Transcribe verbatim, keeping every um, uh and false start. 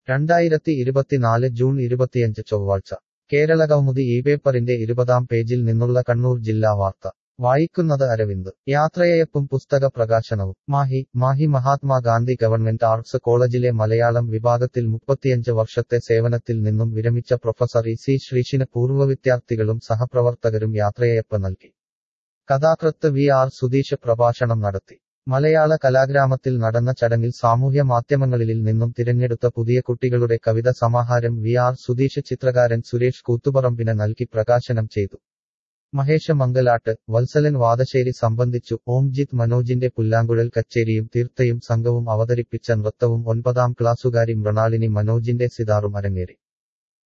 രണ്ടായിരത്തി ഇരുപത്തിനാല് ജൂൺ ഇരുപത്തിയഞ്ച് ചൊവ്വാഴ്ച കേരളകൗമുദി ഈ പേപ്പറിന്റെ ഇരുപതാം പേജിൽ നിന്നുള്ള കണ്ണൂർ ജില്ലാ വാർത്ത വായിക്കുന്നത് അരവിന്ദ്. യാത്രയയപ്പും പുസ്തക പ്രകാശനവും മാഹി മാഹി മഹാത്മാഗാന്ധി ഗവൺമെന്റ് ആർട്സ് കോളേജിലെ മലയാളം വിഭാഗത്തിൽ മുപ്പത്തിയഞ്ച് വർഷത്തെ സേവനത്തിൽ നിന്നും വിരമിച്ച പ്രൊഫസർ ഇ സി ശ്രീഷിന് പൂർവ്വ വിദ്യാർത്ഥികളും സഹപ്രവർത്തകരും യാത്രയയപ്പ് നൽകി. കഥാകൃത്ത് വി ആർ സുധീഷ് പ്രഭാഷണം നടത്തി. മലയാള കലാഗ്രാമത്തിൽ നടന്ന ചടങ്ങിൽ സാമൂഹ്യ മാധ്യമങ്ങളിൽ നിന്നും തിരഞ്ഞെടുത്ത പുതിയ കുട്ടികളുടെ കവിത സമാഹാരം വി ആർ സുധീഷ് ചിത്രകാരൻ സുരേഷ് കൂത്തുപറമ്പിന് നൽകി പ്രകാശനം ചെയ്തു. മഹേഷ് മംഗലാട്ട്, വത്സലൻ വാദശ്ശേരി സംബന്ധിച്ചു. ഓംജിത് മനോജിന്റെ പുല്ലാങ്കുഴൽ കച്ചേരിയും തീർത്ഥയും സംഘവും അവതരിപ്പിച്ച നൃത്തവും ഒൻപതാം ക്ലാസുകാരി മൃണാളിനി മനോജിന്റെ സിതാറും അരങ്ങേറി.